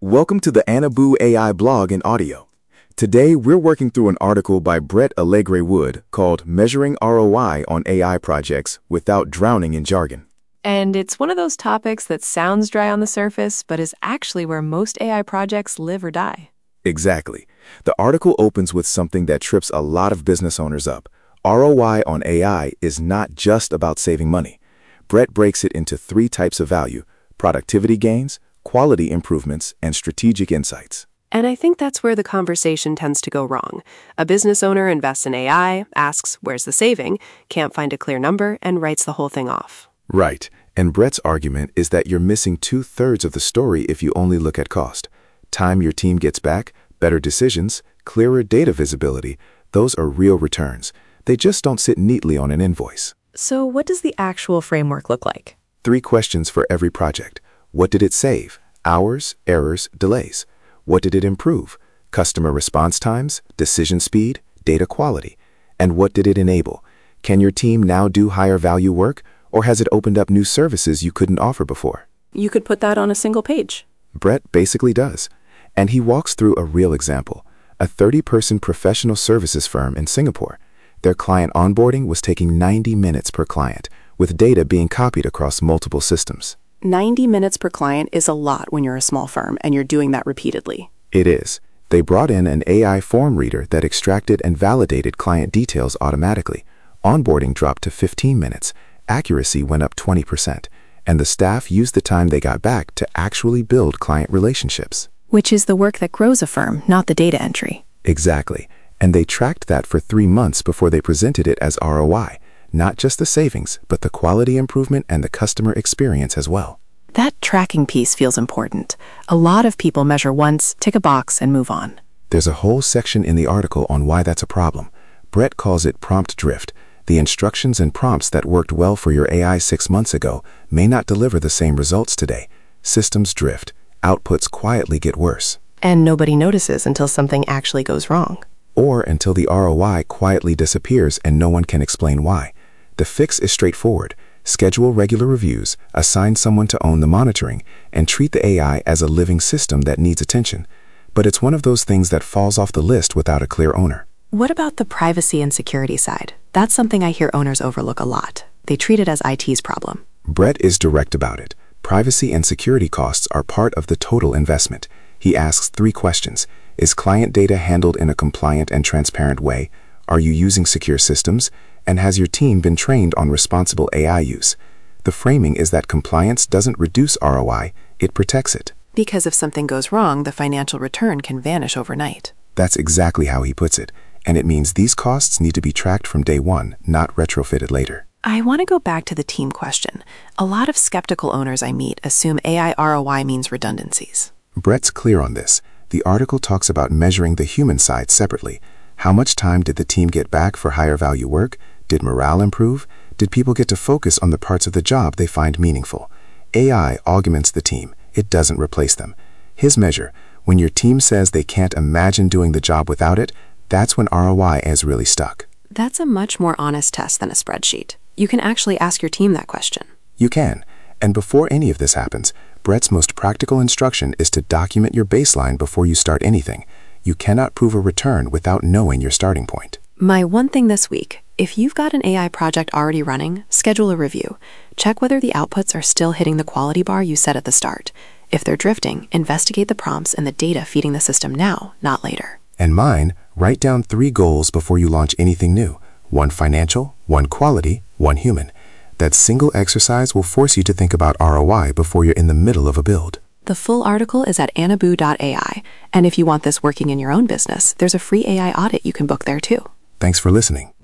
Welcome to the Anabu AI blog and audio. Today, we're working through an article by Brett Allegre Wood called Measuring ROI on AI Projects Without Drowning in Jargon. And it's one of those topics that sounds dry on the surface, but is actually where most AI projects live or die. Exactly. The article opens with something that trips a lot of business owners up. ROI on AI is not just about saving money. Brett breaks it into 3 types of value: productivity gains, quality improvements, and strategic insights. And I think that's where the conversation tends to go wrong. A business owner invests in AI, asks, where's the saving, can't find a clear number, and writes the whole thing off. Right. And Brett's argument is that you're missing 2/3 of the story if you only look at cost. Time your team gets back, better decisions, clearer data visibility, those are real returns. They just don't sit neatly on an invoice. So what does the actual framework look like? 3 questions for every project. What did it save? Hours, errors, delays. What did it improve? Customer response times, decision speed, data quality. And what did it enable? Can your team now do higher value work, or has it opened up new services you couldn't offer before? You could put that on a single page. Brett basically does. And he walks through a real example. A 30-person professional services firm in Singapore. Their client onboarding was taking 90 minutes per client, with data being copied across multiple systems. 90 minutes per client is a lot when you're a small firm and you're doing that repeatedly. It is. They brought in an AI form reader that extracted and validated client details automatically. Onboarding dropped to 15 minutes. Accuracy went up 20%. And the staff used the time they got back to actually build client relationships. Which is the work that grows a firm, not the data entry. Exactly. And they tracked that for 3 months before they presented it as ROI. Not just the savings, but the quality improvement and the customer experience as well. That tracking piece feels important. A lot of people measure once, tick a box, and move on. There's a whole section in the article on why that's a problem. Brett calls it prompt drift. The instructions and prompts that worked well for your AI 6 months ago may not deliver the same results today. Systems drift. Outputs quietly get worse. And nobody notices until something actually goes wrong. Or until the ROI quietly disappears and no one can explain why. The fix is straightforward. Schedule regular reviews, assign someone to own the monitoring, and treat the AI as a living system that needs attention. But it's one of those things that falls off the list without a clear owner. What about the privacy and security side? That's something I hear owners overlook a lot. They treat it as IT's problem. Brett is direct about it. Privacy and security costs are part of the total investment. He asks 3 questions. Is client data handled in a compliant and transparent way? Are you using secure systems? And has your team been trained on responsible AI use? The framing is that compliance doesn't reduce ROI, it protects it. Because if something goes wrong, the financial return can vanish overnight. That's exactly how he puts it. And it means these costs need to be tracked from day one, not retrofitted later. I want to go back to the team question. A lot of skeptical owners I meet assume AI ROI means redundancies. Brett's clear on this. The article talks about measuring the human side separately. How much time did the team get back for higher value work? Did morale improve? Did people get to focus on the parts of the job they find meaningful? AI augments the team. It doesn't replace them. His measure, when your team says they can't imagine doing the job without it, that's when ROI is really stuck. That's a much more honest test than a spreadsheet. You can actually ask your team that question. You can. And before any of this happens, Brett's most practical instruction is to document your baseline before you start anything. You cannot prove a return without knowing your starting point. My one thing this week, if you've got an AI project already running, schedule a review. Check whether the outputs are still hitting the quality bar you set at the start. If they're drifting, investigate the prompts and the data feeding the system now, not later. And mine, write down 3 goals before you launch anything new. 1 financial, 1 quality, 1 human. That single exercise will force you to think about ROI before you're in the middle of a build. The full article is at anabu.ai. And if you want this working in your own business, there's a free AI audit you can book there too. Thanks for listening.